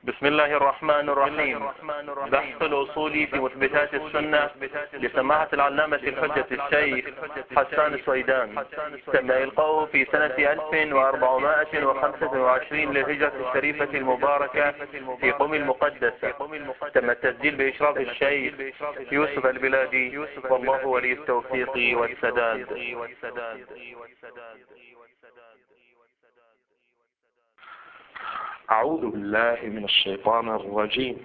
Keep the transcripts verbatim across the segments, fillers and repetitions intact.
بسم الله الرحمن الرحيم. بحث الأصولي في مثبتات السنة لسماحة العلامة الحجة الشيخ حسان السويدان، تم إلقاؤه في سنة ألف وأربعمائة وخمسة وعشرين للهجرة الشريفة المباركة في قم المقدسة. تم التسجيل بإشراف الشيخ يوسف البلادي، والله ولي التوفيق والسداد. أعوذ بالله من الشيطان الرجيم.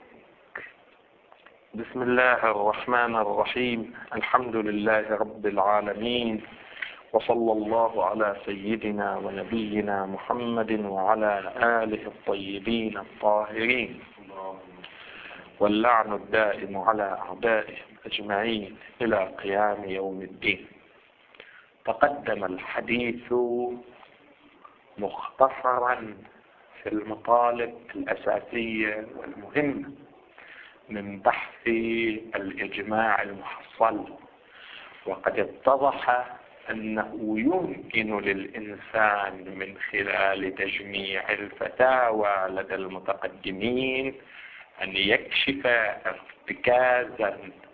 بسم الله الرحمن الرحيم. الحمد لله رب العالمين، وصلى الله على سيدنا ونبينا محمد وعلى آله الطيبين الطاهرين، واللعن الدائم على أعدائهم أجمعين إلى قيام يوم الدين. تقدم الحديث مختصرا في المطالب الأساسية والمهمة من بحث الإجماع المحصل، وقد اتضح أنه يمكن للإنسان من خلال تجميع الفتاوى لدى المتقدمين أن يكشف ارتكازا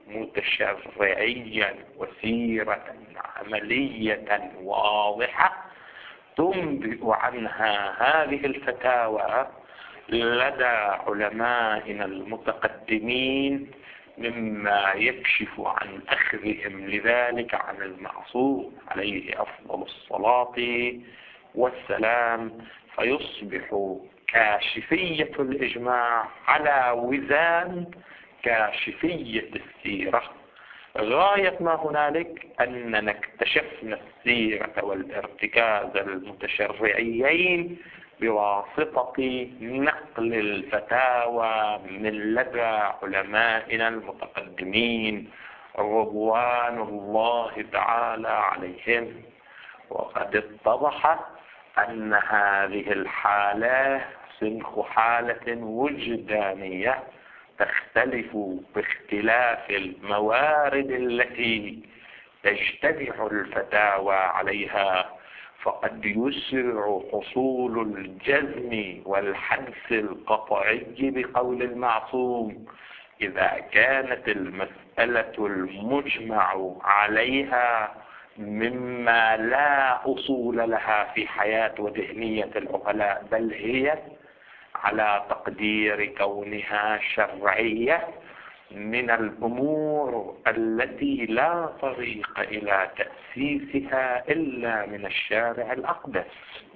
متشرعيا وسيرة عملية واضحة تنبئ عنها هذه الفتاوى لدى علمائنا المتقدمين، مما يكشف عن أخذهم لذلك عن المعصوم عليه أفضل الصلاة والسلام، فيصبح كاشفية الإجماع على وزان كاشفية السيرة. غاية ما هنالك أننا اكتشفنا السيرة والارتكاز المتشرعيين بواسطة نقل الفتاوى من لدى علمائنا المتقدمين رضوان الله تعالى عليهم. وقد اتضح أن هذه الحالة سنخ حالة وجدانية تختلف باختلاف الموارد التي تجتمع الفتاوى عليها، فقد يسرع حصول الجزم والحدس القطعي بقول المعصوم إذا كانت المسألة المجمع عليها مما لا أصول لها في حياة وذهنية العقلاء، بل هي على تقدير كونها شرعية من الأمور التي لا طريق إلى تأسيسها إلا من الشارع الأقدس.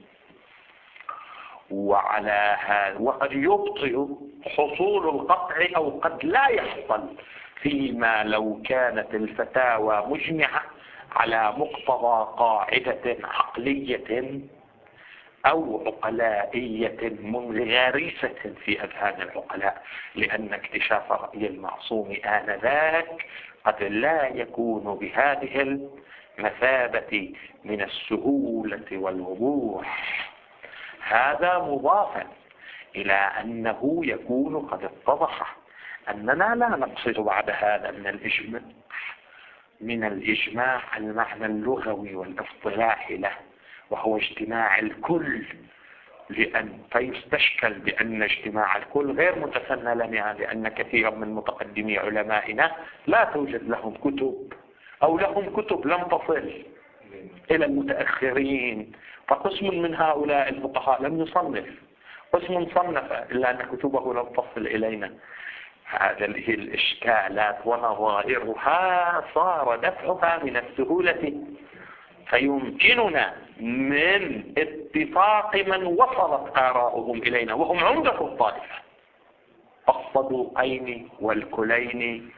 وعلى هذا وقد يبطئ حصول القطع أو قد لا يحصل فيما لو كانت الفتاوى مجمعة على مقتضى قاعدة عقلية أو عقلائية منغرسة في أذهان العقلاء، لأن اكتشاف رأي المعصوم آنذاك قد لا يكون بهذه المثابة من السهولة والوضوح. هذا مضافا إلى أنه يكون قد اتضح أننا لا نقصد بعد هذا من الإجماع من الإجماع المعنى اللغوي والاصطلاحي له، وهو اجتماع الكل، لأن فيستشكل بأن اجتماع الكل غير متسنى لنا، لأن كثيرا من متقدمي علمائنا لا توجد لهم كتب أو لهم كتب لم تصل إلى المتأخرين، فقسم من هؤلاء الفقهاء لم يصنف، قسم صنف إلا أن كتبه لم تصل إلينا. هذه الإشكالات ونظائرها صار دفعها من السهولة، فيمكننا من اتفاق من وصلت آراؤهم إلينا وهم عمدة الطائفة، الصدوقين والكلين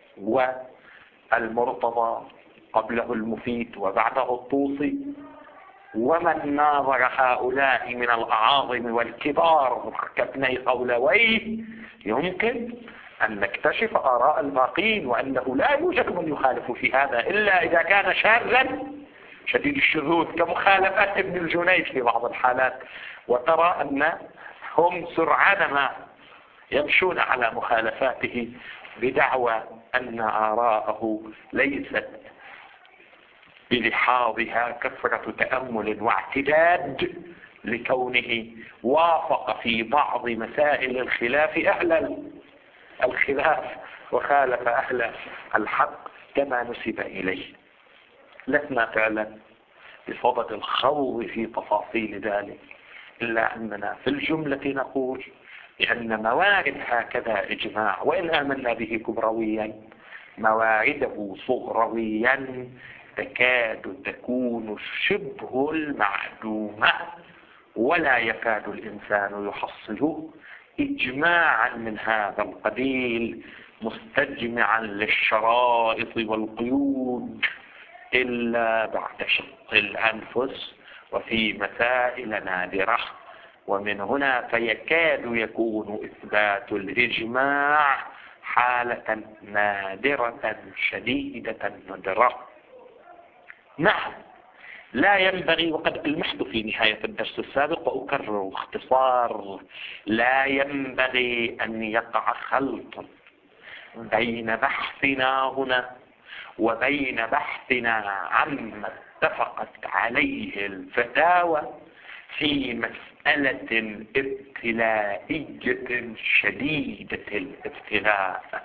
والمرتضى قبله المفيد وبعده الطوسي، ومن ناظر هؤلاء من الأعاظم والكبار كابني قولويه يمكن أن نكتشف آراء الباقين، وأنه لا يوجد من يخالف في هذا إلا إذا كان شاذا شديد الشذوذ كمخالفات ابن الجنيد في بعض الحالات، وترى أن هم سرعان ما يمشون على مخالفاته بدعوى أن آراءه ليست بلحاظها كثرة تأمل واعتداد، لكونه وافق في بعض مسائل الخلاف أهل الخلاف وخالف أهل الحق كما نسب إليه. لسنا فعلا بصدد الخوض في تفاصيل ذلك، إلا أننا في الجملة نقول بأن موارد هكذا إجماع وإن آمنا به كبرويا موارده صغرويا تكاد تكون شبه المعدومة، ولا يكاد الإنسان يحصل إجماعا من هذا القبيل مستجمعا للشرائط والقيود إلا بعد شق الأنفس وفي مسائل نادرة. ومن هنا فيكاد يكون إثبات الإجماع حالة نادرة شديدة ندرة. نعم، لا ينبغي، وقد ألمحت في نهاية الدرس السابق وأكرر اختصار، لا ينبغي أن يقع خلط بين بحثنا هنا وبين بحثنا عما اتفقت عليه الفتاوى في مسألة ابتلائية شديدة الابتلاء،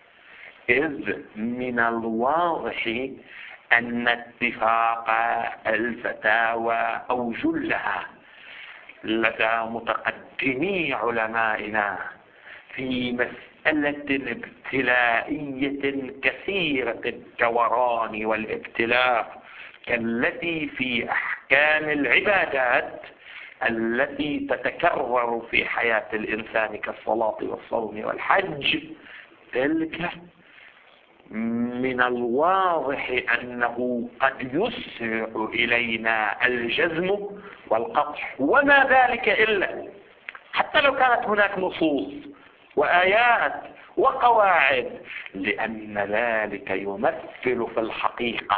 إذ من الواضح أن اتفاق الفتاوى أو جلها لدى متقدمي علمائنا في مسألة ابتلائية كثيرة الدوران والابتلاء كالتي في أحكام العبادات التي تتكرر في حياة الإنسان كالصلاة والصوم والحج، تلك من الواضح أنه قد يسرع إلينا الجزم والقطع، وما ذلك إلا حتى لو كانت هناك نصوص وآيات وقواعد، لأن ذلك يمثل في الحقيقة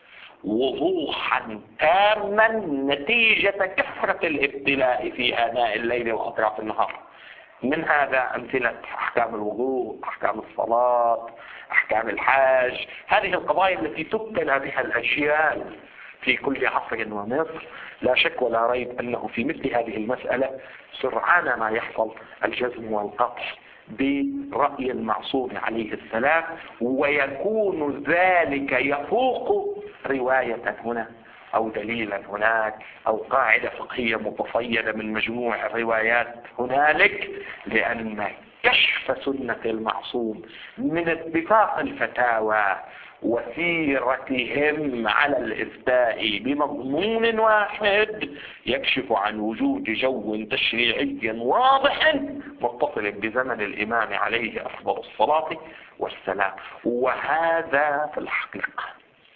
وضوحا تاما نتيجة كثرة الابتلاء في آناء الليل وأطراف النهار. من هذا أمثلة أحكام الوضوء، أحكام الصلاة، أحكام الحاج، هذه القضايا التي تبتلى بها الأجيال في كل عصر ومصر. لا شك ولا ريب أنه في مثل هذه المسألة سرعان ما يحصل الجزم والقطع برأي المعصوم عليه السلام، ويكون ذلك يفوق رواية هنا أو دليلا هناك أو قاعدة فقهية متصيدة من مجموع الروايات هنالك، لأن كشف سنة المعصوم من اتفاق الفتاوى وسيرتهم على الإفتاء بمضمون واحد يكشف عن وجود جو تشريعي واضح متصل بزمن الإمام عليه أفضل الصلاة والسلام. وهذا في الحقيقة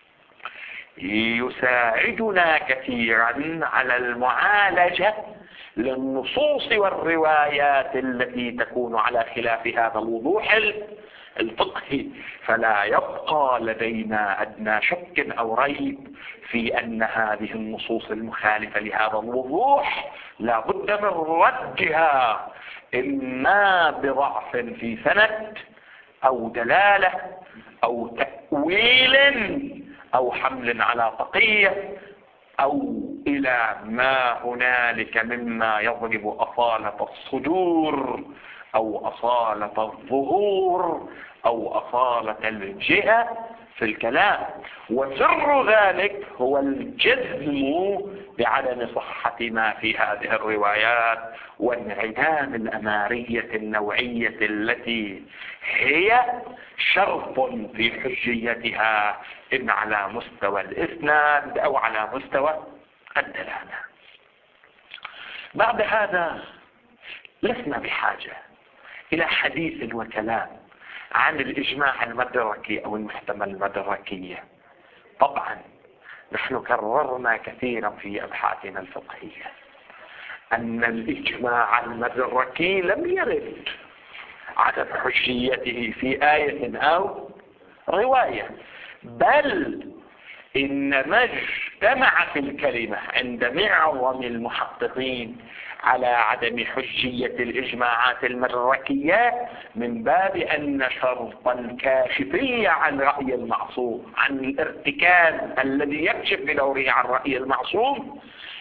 يساعدنا كثيرا على المعالجة للنصوص والروايات التي تكون على خلاف هذا الوضوح الفقهي، فلا يبقى لدينا أدنى شك أو ريب في أن هذه النصوص المخالفة لهذا الوضوح لا بد من ردها، إما بضعف في سند أو دلالة أو تأويل أو حمل على بقية أو إلى ما هنالك مما يضرب أصالة الصدور أو أصالة الظهور أو أصالة الجهة في الكلام. وسر ذلك هو الجزم بعدم صحة ما في هذه الروايات وانعدام الأمارية النوعية التي هي شرط في حجيتها إن على مستوى الإسناد أو على مستوى الدلالة. بعد هذا لسنا بحاجة إلى حديث وكلام عن الإجماع المدركي أو المحتمل المدركية. طبعا نحن كررنا كثيرا في أبحاثنا الفقهية أن الإجماع المدركي لم يرد عدم حجيته في آية أو رواية، بل إنما اجتمعت الكلمة عند معظم المحققين على عدم حجية الإجماعات المدركية من باب أن شرط الكاشفية عن رأي المعصوم، عن الارتكاز الذي يكشف بدوره عن رأي المعصوم،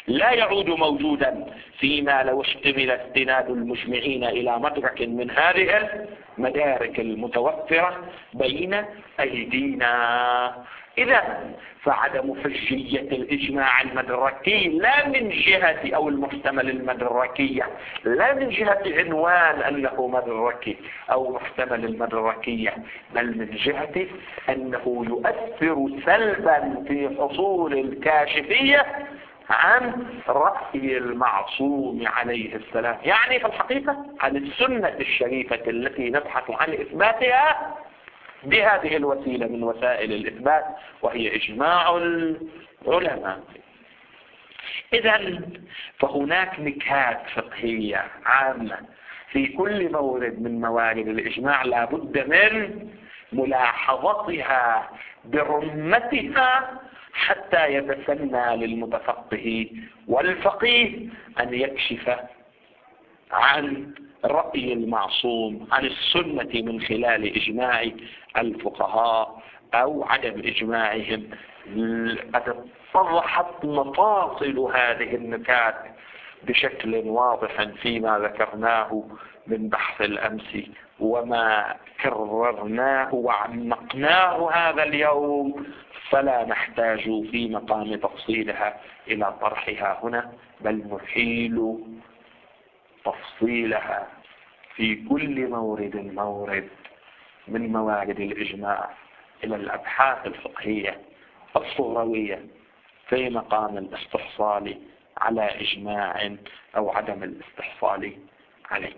لا يعود موجودا فيما لو احتمل استناد المجمعين إلى مدرك من هذه المدارك المتوفرة بين أيدينا. إذا فعدم حجية الإجماع المدركي لا من جهة أو المحتمل المدركية، لا من جهة عنوان أنه مدركي أو محتمل المدركية، بل من جهة أنه يؤثر سلبا في حصول الكاشفية عن رأي المعصوم عليه السلام، يعني في الحقيقة عن السنة الشريفة التي نبحث عن إثباتها بهذه الوسيلة من وسائل الإثبات، وهي إجماع العلماء. إذن فهناك نكات فقهية عامة في كل مورد من موارد الإجماع لا بد من ملاحظتها برمتها حتى يتسنى للمتفقه والفقيه أن يكشف عن رأي المعصوم عن السنة من خلال إجماع الفقهاء أو عدم إجماعهم. قد اتضحت مفاصل هذه النكات بشكل واضح فيما ذكرناه من بحث الأمس وما كررناه وعمقناه هذا اليوم، فلا نحتاج في مقام تفصيلها إلى طرحها هنا، بل نحيل تفصيلها في كل مورد مورد من موارد الإجماع إلى الأبحاث الفقهية الصغروية في مقام الاستحصال على إجماع أو عدم الاستحصال عليه.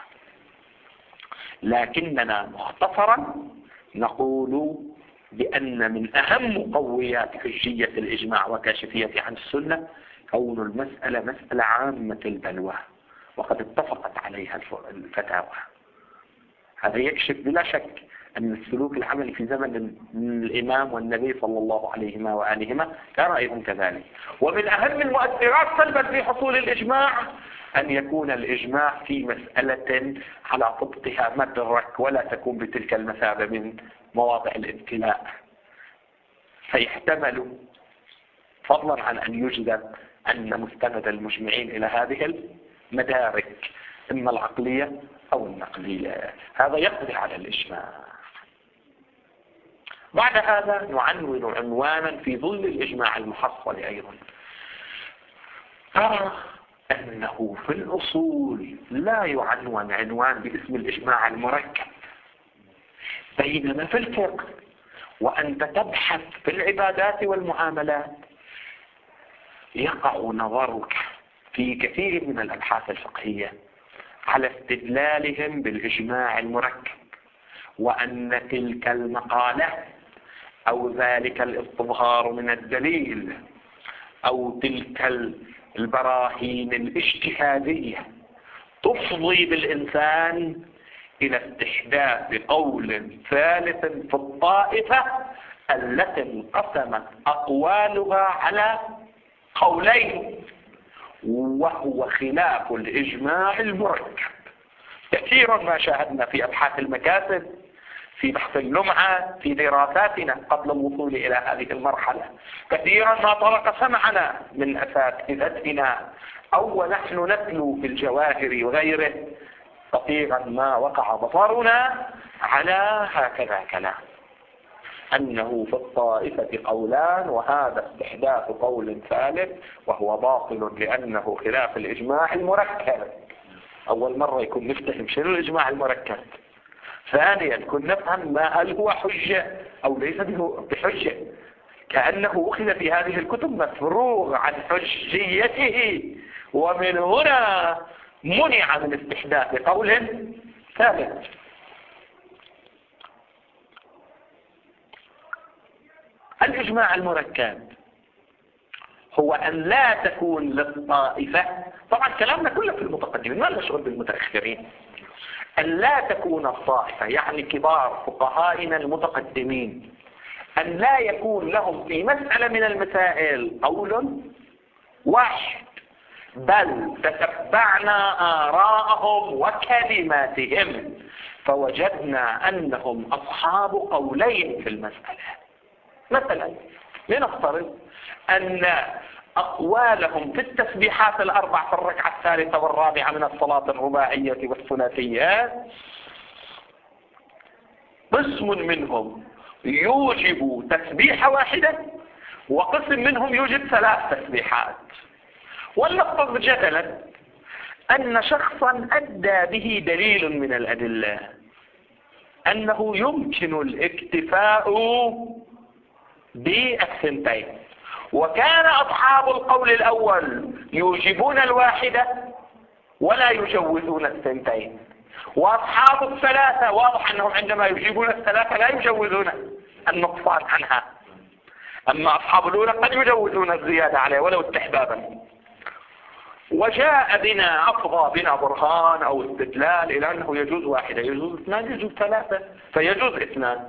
لكننا مختصرا نقول بأن من أهم مقويات حجية الإجماع وكاشفية عن السنة كون المسألة مسألة عامة البلوى وقد اتفقت عليها الفتاوى. هذا يكشف بلا شك أن السلوك العملي في زمن الإمام والنبي صلى الله عليهما وآلهما كان أيضا كذلك. ومن أهم المؤثرات سلبا في حصول الإجماع أن يكون الإجماع في مسألة على طبقها مدرك ولا تكون بتلك المثابة من مواضع الابتلاء، فيحتمل فضلا عن أن يجزم أن مستند المجمعين إلى هذه المدارك إما العقلية أو النقلية. هذا يقضي على الإجماع. بعد هذا نعنون عنوانا في ظل الإجماع المحصل أيضا. ترى أنه في الأصول لا يعنون عنوان باسم الإجماع المركب، بينما في الفقه وأنت تبحث في العبادات والمعاملات يقع نظرك في كثير من الأبحاث الفقهية على استدلالهم بالإجماع المركب، وأن تلك المقالة أو ذلك الاستظهار من الدليل أو تلك البراهين الاجتهادية تفضي بالإنسان إلى استحداث قول ثالث في الطائفة التي انقسمت أقوالها على قولين، وهو خلاف الإجماع المركب. كثيرا ما شاهدنا في أبحاث المكاسب في بحث اللمعة في دراساتنا قبل الوصول إلى هذه المرحلة، كثيرا ما طرق سمعنا من أساتذتنا أو ونحن نتلو في الجواهر وغيره، كثيرا ما وقع بصرنا على هكذا كلام أنه في الطائفة قولان وهذا استحداث قول ثالث وهو باطل لأنه خلاف الإجماع المركب. أول مرة يكون نفتهم شنو الإجماع المركب. ثانيا كنا نفهم ما هل هو حجة أو ليس بحجة، كأنه أخذ في هذه الكتب مفروغ عن حجيته، ومن هنا منع من استحداث قول ثالث. الإجماع المركب هو أن لا تكون للطائفة، طبعا كلامنا كله في المتقدمين ما له شغل بالمتأخرين، أن لا تكون الطائفة يعني كبار فقهائنا المتقدمين أن لا يكون لهم في مسألة من المسائل قول واحد، بل تتبعنا آراءهم وكلماتهم فوجدنا أنهم أصحاب قولين في المسألة. مثلا لنفترض أن أقوالهم في التسبيحات الأربع في الركعة الثالثة والرابعة من الصلاة الرباعية والثلاثية قسم منهم يوجب تسبيحة واحدة وقسم منهم يوجب ثلاث تسبيحات. ولنفترض جدلا أن شخصا أدى به دليل من الأدلة أنه يمكن الاكتفاء بالثنتين، وكان أصحاب القول الأول يوجبون الواحدة ولا يجوزون الثنتين، وأصحاب الثلاثة واضح أنهم عندما يجيبون الثلاثة لا يجوزون النقصان عنها، أما أصحاب الأولى قد يجوزون الزيادة عليه ولو استحبابا. وجاء بنا أفضى بنا برهان أو استدلال إلى أنه يجوز واحدة، يجوز اثنان، يجوز ثلاثة، فيجوز اثنان.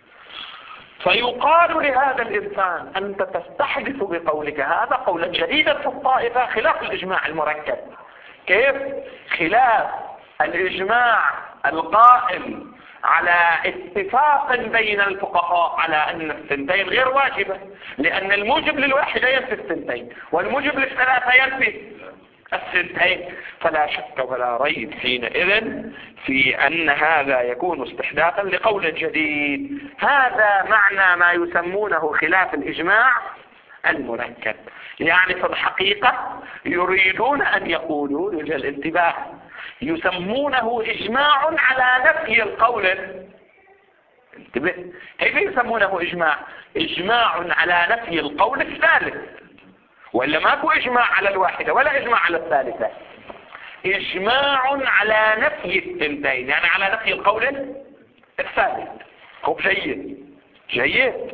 فيقال لهذا الإنسان أنت تستحدث بقولك هذا قولا جديدا في الطائفة خلاف الإجماع المركب. كيف؟ خلاف الإجماع القائم على اتفاق بين الفقهاء على أن الثنتين غير واجبة، لأن الموجب للواحدة ينفي الثنتين والموجب للثلاثة ينفي الثنتين. فلا شك ولا ريب حينئذ في أن هذا يكون استحداثا لقول جديد. هذا معنى ما يسمونه خلاف الإجماع المركب. يعني في الحقيقة يريدون أن يقولوا للانتباه يسمونه إجماع على نفي القول. انتبه، كيف يسمونه إجماع؟ إجماع على نفي القول الثالث، وإلا ماكو إجماع على الواحدة ولا إجماع على الثالثة. إجماع على نفي الثنتين، يعني على نفي القول الثالث. خب جيد جيد.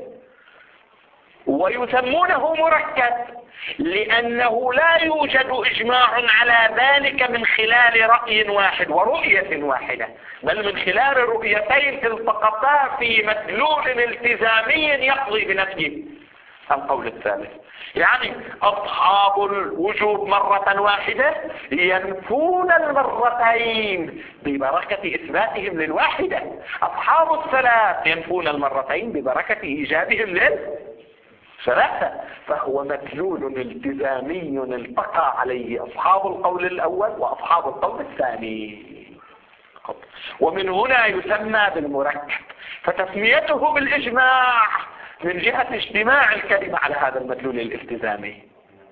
ويسمونه مركب لأنه لا يوجد إجماع على ذلك من خلال رأي واحد ورؤية واحدة، بل من خلال رؤيتين التقطا في مدلول التزامي يقضي بنفي القول الثالث. يعني أصحاب الوجوب مرة واحدة ينفون المرتين ببركة إثباتهم للواحدة، أصحاب الثلاث ينفون المرتين ببركة إيجابهم للثلاثة. فهو مدلول التزامي التقى عليه أصحاب القول الأول وأصحاب القول الثاني، ومن هنا يسمى بالمركب. فتسميته بالإجماع من جهة اجتماع الكلمة على هذا المدلول الالتزامي،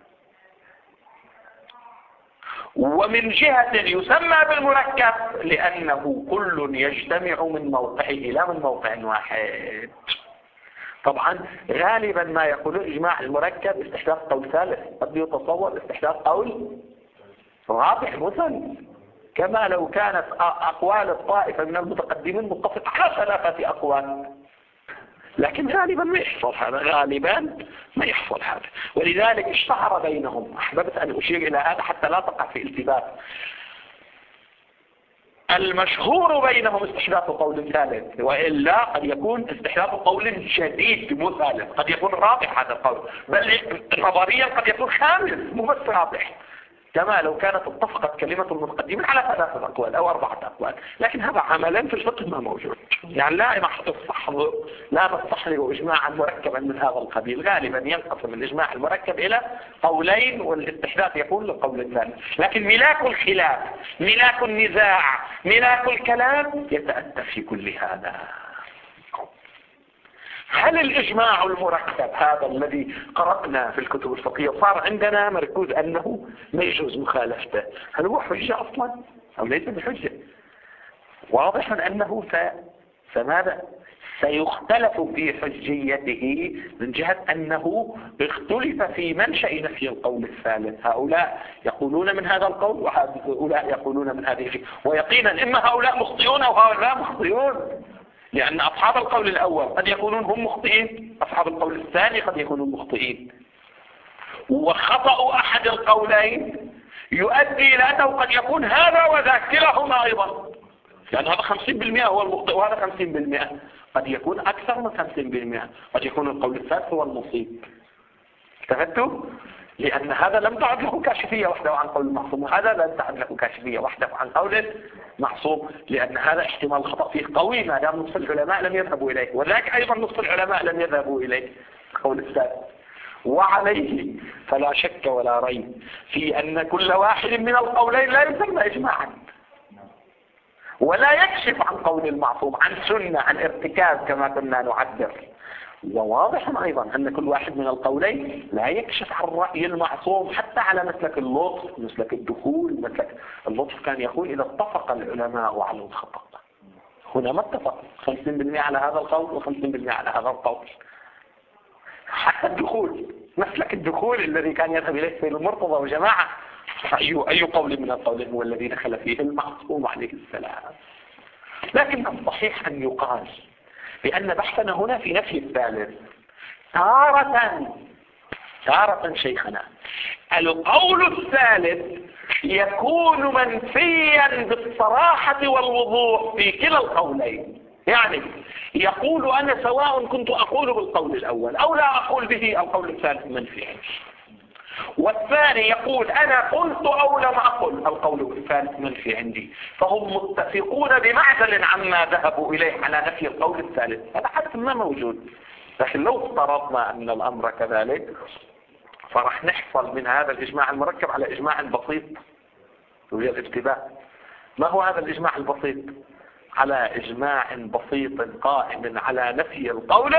ومن جهة يسمى بالمركب لأنه كل يجتمع من موقعه لا من موقع واحد. طبعا غالبا ما يقول إجماع المركب استحداث قول ثالث، قد يتصور استحداث قول رابع مثل، كما لو كانت أقوال الطائفة من المتقدمين متفق على ثلاثة أقوال، لكن غالبا ما يحصل هذا، غالبا ما يحصل هذا. ولذلك اشتهر بينهم، أحببت أن أشير إلى هذا حتى لا تقع في التباس، المشهور بينهم استحداث قول ثالث، وإلا قد يكون استحداث قول جديد مو ثالث، قد يكون رابع هذا القول، بل نظريا قد يكون خامس مو بس رابع، كما لو كانت اتفقت كلمة المتقدمين على ثلاثة أقوال أو أربعة أقوال. لكن هذا عملا في الفقه ما موجود، يعني لا نستحضر لا نستحضر إجماعا مركبا من هذا القبيل. غالبا ينقسم الإجماع المركب إلى قولين والاستحداث يكون للقول الثاني. لكن ملاك الخلاف، ملاك النزاع، ملاك الكلام يتأتى في كل هذا. هل الإجماع المركب هذا الذي قرأنا في الكتب الفقهية صار عندنا مركوز أنه ما يجوز مخالفته، هل هو حجة أصلا أو ليس بحجة؟ واضح أنه فماذا سيختلف في حجيته من جهة أنه اختلف في منشأ نفي القول الثالث. هؤلاء يقولون من هذا القول وهؤلاء يقولون من هذه، ويقينا إما هؤلاء مخطئون أو هؤلاء مخطئون، لأن أصحاب القول الأول قد يكونون هم مخطئين، أصحاب القول الثاني قد يكونون مخطئين. وخطأ أحد القولين يؤدي إلى أنه قد يكون هذا وذاك كلاهما أيضا، لأن هذا خمسين بالمئة هو المخطئ وهذا خمسين بالمئة، قد يكون أكثر من خمسين بالمئة، قد يكون القول الثالث هو المصيب. استفدتوا؟ لأن هذا لم تعد له كاشفية وحده عن قول المعصوم، وهذا لم تعد له كاشفية وحده عن قول معصوم، لأن هذا احتمال الخطأ فيه قوي ما دام نصف العلماء لم يذهبوا إليه، وذلك أيضا نصف العلماء لم يذهبوا إليه قول الثالث. وعليه فلا شك ولا ريب في أن كل واحد من القولين لا يسمى إجماعا، ولا يكشف عن قول المعصوم، عن سنة، عن ارتكاز كما كنا نعبر. وواضح أيضا أن كل واحد من القولين لا يكشف عن رأي المعصوم، حتى على مسلك اللطف، مسلك الدخول. مسلك اللطف كان يقول إذا اتفق العلماء على الخطأ، هنا ما اتفق، خمسين بالمئة على هذا القول وخمسين بالمئة على هذا القول. حتى الدخول، مسلك الدخول الذي كان يذهب إليه سيد المرتضى وجماعة، أي أي قول من القولين هو الذي دخل فيه المعصوم عليه السلام. لكن الصحيح أن يقال بأن بحثنا هنا في نفي الثالث. تارة تارة شيخنا القول الثالث يكون منفيا بالصراحة والوضوح في كلا القولين. يعني يقول أنا سواء كنت أقول بالقول الأول أو لا أقول به، القول الثالث منفي. والثاني يقول أنا قلت أو لم أقل، القول الثالث منفي عندي. فهم متفقون بمعزل عما ذهبوا إليه على نفي القول الثالث. هذا حتى ما موجود. لكن لو افترضنا أن الأمر كذلك فرح نحصل من هذا الإجماع المركب على إجماع بسيط وهي الاتباع. ما هو هذا الإجماع البسيط؟ على إجماع بسيط قائم على نفي القول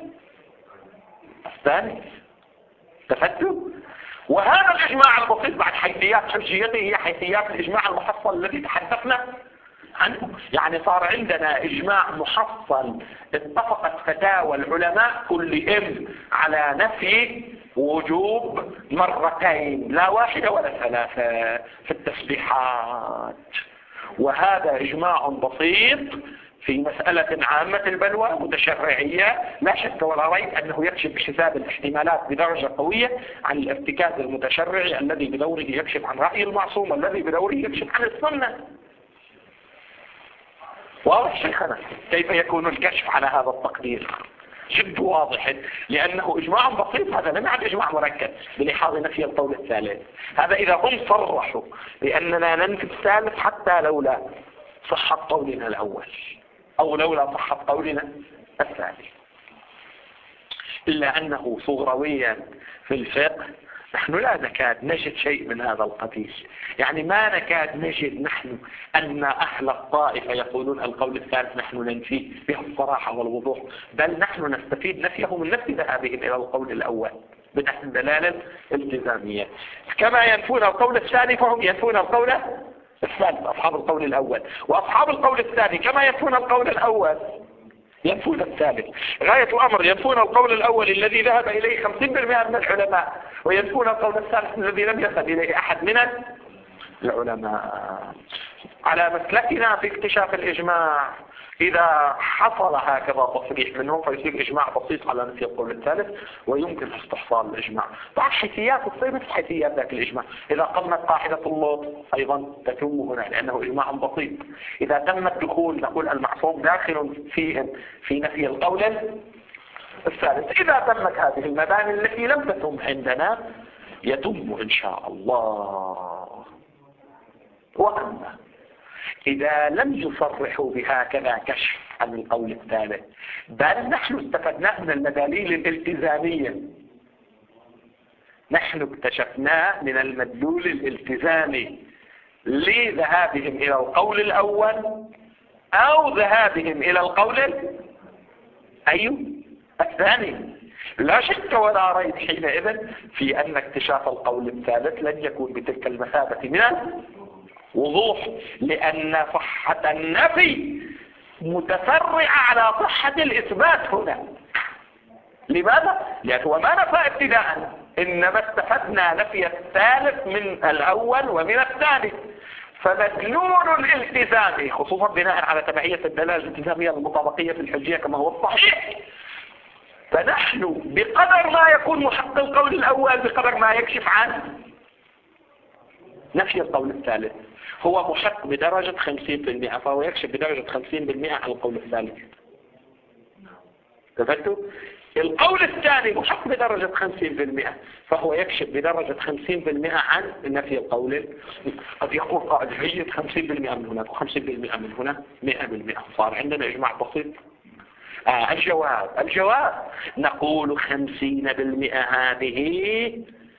الثاني. تفدوا؟ وهذا الإجماع البسيط بعد حيثيات حجيته هي حيثيات الإجماع المحصل الذي تحدثنا عنه. يعني صار عندنا إجماع محصل اتفقت فتاوى العلماء كلهم على نفي وجوب مرتين، لا واحدة ولا ثلاثة، في التسبيحات. وهذا إجماع بسيط في مسألة عامة البلوى متشرعية، لا شك ولا ريب أنه يكشف بحساب الاحتمالات بدرجة قوية عن الارتكاز المتشرعي الذي بدوره يكشف عن رأي المعصوم والذي بدوره يكشف عن السنة. واضح شيخنا كيف يكون الكشف على هذا التقدير؟ جد واضح، لأنه إجماع بسيط. هذا لم يعد إجماع مركب بلحاظ نفي القول الثالث. هذا إذا هم صرحوا بأننا ننفي الثالث حتى لولا صحة قولنا الأول أو لولا صحة قولنا الثاني. إلا أنه صغرويا في الفقه نحن لا نكاد نجد شيء من هذا القبيل. يعني ما نكاد نجد نحن أن أهل الطائفة يقولون القول الثالث نحن ننفيه بالصراحة والوضوح، بل نحن نستفيد نفيه من نفس ذهابهم إلى القول الأول بنحو الدلالة الالتزامية. كما ينفون القول الثاني فهم ينفون القول الثالث، أصحاب القول الأول. وأصحاب القول الثاني كما ينفون القول الأول ينفون الثالث. غاية أمر ينفون القول الأول الذي ذهب إليه خمسين بالمئة من العلماء، وينفون القول الثالث الذي لم يذهب إليه أحد من العلماء. على مسلكنا في اكتشاف الإجماع إذا حصل هكذا تصريح منهم فيصير إجماع بسيط على نفي القول الثالث ويمكن استحصال الإجماع. بعض حيثيات تصير مثل حيثيات ذاك الإجماع. إذا قمت قاعدة اللطف أيضا تتم هنا لأنه إجماع بسيط. إذا تم الدخول نقول المعصوم داخل فيهم في نفي القول الثالث. إذا تمت هذه المباني التي لم تتم عندنا يتم إن شاء الله. وأما إذا لم يصرحوا بهكذا كشف عن القول الثالث بل نحن استفدنا من المداليل الالتزامية، نحن اكتشفنا من المدلول الالتزامي لذهابهم إلى القول الأول أو ذهابهم إلى القول أيوه الثاني. لا شك ولا ريب حينئذ في أن اكتشاف القول الثالث لن يكون بتلك المثابة من وضوح، لأن صحة النفي متفرعة على صحة الإثبات هنا. لماذا؟ لأنه ما نفى ابتداء، إنما استفدنا نفي الثالث من الأول ومن الثاني. فمدلول الالتزام خصوصا بناء على تبعية الدلالة الالتزامية المطابقية في الحجية كما هو الصحيح، فنحن بقدر ما يكون محق القول الأول بقدر ما يكشف عن نفي القول الثالث. هو محق بدرجة خمسين بالمئة فهو يكشف بدرجة خمسين بالمئة عن القول الثالث. تفهمتوا؟ القول الثاني محق بدرجة خمسين بالمئة فهو يكشف بدرجة خمسين بالمئة عن نفي القول. قد يقول قائد جيد خمسين بالمئة من هناك وخمسين بالمئة من هنا مئة بالمئة. صار عندنا إجماع بسيط. آه الجواب الجواب نقول خمسين بالمئة هذه،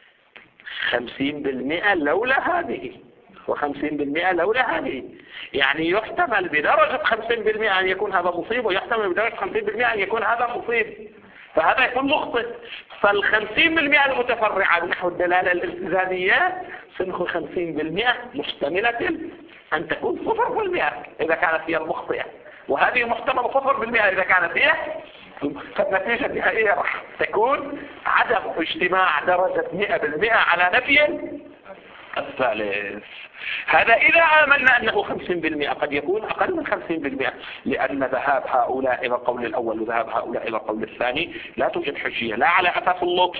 خمسين بالمئة لولا هذه، وخمسين بالمئة لولا هذه. يعني يحتمل بدرجة خمسين بالمئة أن يكون هذا مصيب، ويحتمل بدرجة خمسين بالمئة أن يكون هذا مصيب، فهذا يكون مخطئ. فالخمسين بالمئة المتفرعة نحو الدلالة الالتزامية سنخ خمسين بالمئة محتملة أن تكون صفر بالمئة إذا كانت هي المخطئة، وهذه محتمل صفر بالمئة إذا كانت هي. فالنتيجة النهائية راح تكون عدم اجتماع درجة مئة بالمئة على نفي الثالث. هذا إذا آمنا أنه خمسين بالمئة، قد يكون أقل من خمسين بالمئة، لأن ذهاب هؤلاء إلى القول الأول وذهاب هؤلاء إلى القول الثاني لا توجد حجية، لا على أساس اللطف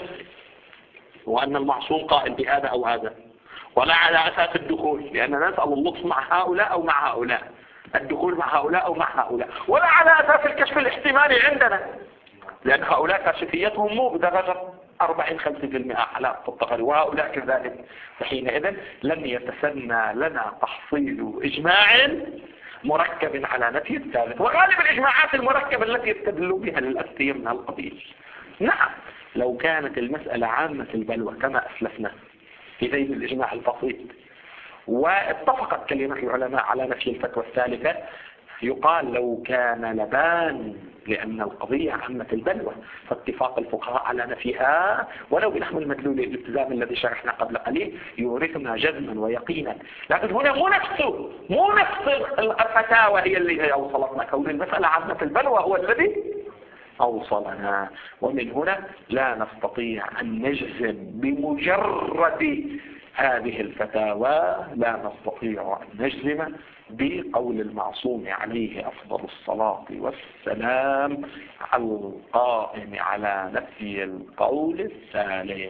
وأن المعصوم قائل بهذا أو هذا، ولا على أساس الدخول لأننا نسأل اللطف مع هؤلاء أو مع هؤلاء، الدخول مع هؤلاء أو مع هؤلاء، ولا على أساس الكشف الاحتمالي عندنا، لأن هؤلاء كاشفيتهم مو بدرجة أربعين خمسين بالمئة على الطغري وهؤلاء كذلك. فحينئذ لن يتسنى لنا تحصيل إجماع مركب على نفي الثالث، وغالب الإجماعات المركبة التي يستدلوا بها للأسفية من القبيل. نعم لو كانت المسألة عامة البلوى كما أسلفنا في ذيل الإجماع البسيط واتفقت كلمة العلماء على نفي الفتوى الثالثة، يقال لو كان لبان لأن القضية عامة البلوى، فاتفاق الفقهاء على نفيها ولو بنحو المدلول الالتزام الذي شرحنا قبل قليل يورثنا جزما ويقينا. لكن هنا مو نفسه مو نفس الفتاوى هي اللي أوصلتنا، كون المسألة عامة البلوى هو الذي أوصلنا. ومن هنا لا نستطيع أن نجزم بمجرد هذه الفتاوى، لا نستطيع أن نجزم بقول المعصوم عليه أفضل الصلاة والسلام القائم على نفي القول الثالث.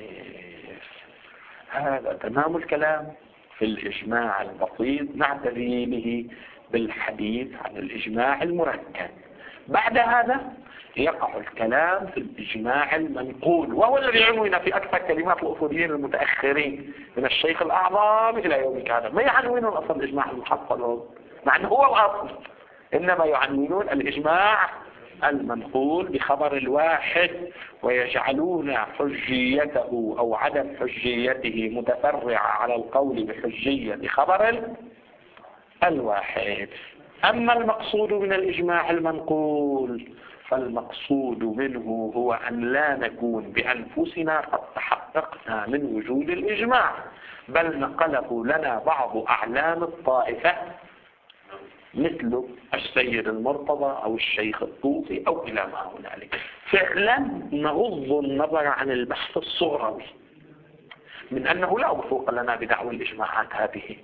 هذا تمام الكلام في الإجماع البسيط مع دليله بالحديث عن الإجماع المركب. بعد هذا يقع الكلام في الإجماع المنقول، وهو الذي عنونا في أكثر كلمات الأصوليين المتأخرين من الشيخ الأعظم إلى يومك هذا. ما يعنونون أصلا الإجماع المحصل مع أنه هو الأصل، إنما يعنونون الإجماع المنقول بخبر الواحد، ويجعلون حجيته أو عدم حجيته متفرعة على القول بحجية خبر الواحد. أما المقصود من الإجماع المنقول فالمقصود منه هو أن لا نكون بأنفسنا قد تحققنا من وجود الإجماع، بل نقله لنا بعض أعلام الطائفة مثل السيد المرتضى أو الشيخ الطوسي أو إلى ما هنالك. فعلا نغض النظر عن البحث الصغروي من أنه لا وثوق لنا بدعوى الإجماعات هذه،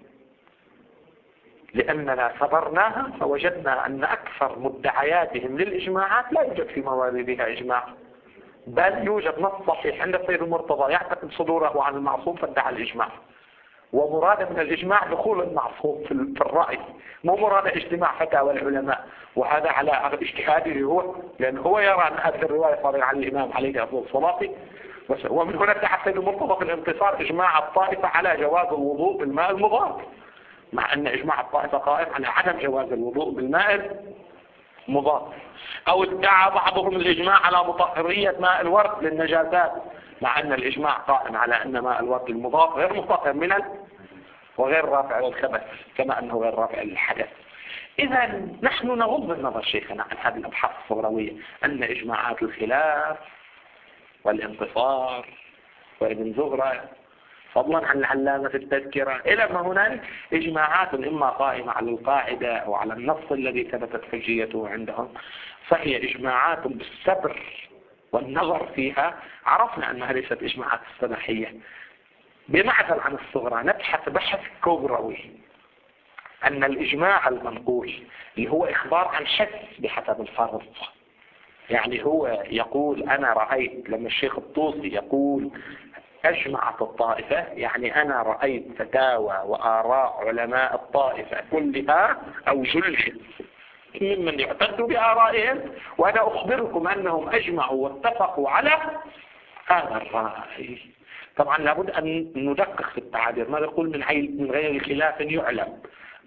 لأننا صبرناها فوجدنا أن أكثر مدعياتهم للإجماعات لا يوجد في مواردها إجماع، بل يوجد نص صحيح عند السيد المرتضى يعتقد صدوره عن المعصوم فادعى الإجماع، ومراد من الإجماع دخول المعصوم في الرأي، مو مراد اجتماع فتاوى العلماء، وهذا على اجتهاده هو، لأن هو يرى أن هذه الرواية صادرة عن الإمام عليه أفضل الصلاة. ومن هنا ادعى السيد المرتضى في الانتصار إجماع الطائفة على جواز الوضوء بالماء المضاد، مع أن إجماع الطائفة قائم على عدم جواز الوضوء بالماء المضاد. أو ادعى بعضهم الإجماع على مطهرية ماء الورد للنجاسات، مع أن الإجماع قائم على أن ماء الورد المضاد غير مطهر من وغير رافع للخبث كما أنه غير رافع للحدث. إذا نحن نغض النظر شيخنا عن هذه الأبحاث الصغروية، أن إجماعات الخلاف والانتصار وابن زهرة فضلا عن العلامة في التذكرة إلى ما هنالك إجماعات إما قائمة على القاعدة أو على النص الذي ثبتت حجيته عندهم، فهي إجماعات بالصبر والنظر فيها عرفنا أنها ليست إجماعات السماحية. بمعزل عن الصغرى نبحث بحث كبروي أن الإجماع المنقول اللي هو إخبار عن حس بحسب الفرض، يعني هو يقول أنا رأيت، لما الشيخ الطوسي يقول أجمعت الطائفة يعني أنا رأيت فتاوى وآراء علماء الطائفة كلها أو جلها ممن يعتد بآرائهم، وأنا أخبركم أنهم أجمعوا واتفقوا على هذا الرأي. طبعا لابد أن ندقق في التعابير، ما نقول من من غير خلاف يعلم،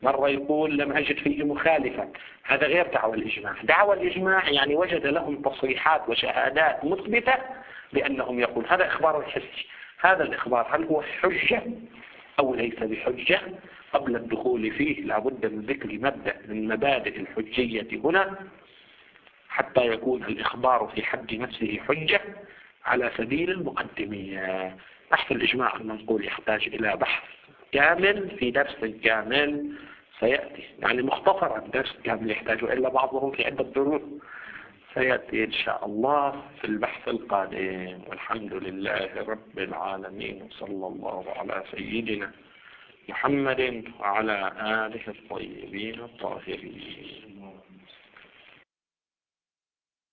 مرة يقول لم أجد فيه مخالفا. هذا غير دعوى الإجماع. دعوى الإجماع يعني وجد لهم تصريحات وشهادات مثبتة بأنهم يقول. هذا إخبار الحسي. هذا الإخبار هل هو حجة أو ليس بحجة؟ قبل الدخول فيه لابد من ذكر مبدأ من مبادئ الحجية هنا حتى يكون الإخبار في حد نفسه حجة على سبيل المقدمية. بحث الإجماع المنقول يحتاج إلى بحث كامل في درس كامل سيأتي، يعني مختصرا درس كامل يحتاج إلا بعضهم في عدة دروس سيأتي إن شاء الله في البحث القادم. والحمد لله رب العالمين، وصلى الله على سيدنا محمد وعلى آله الطيبين الطاهرين.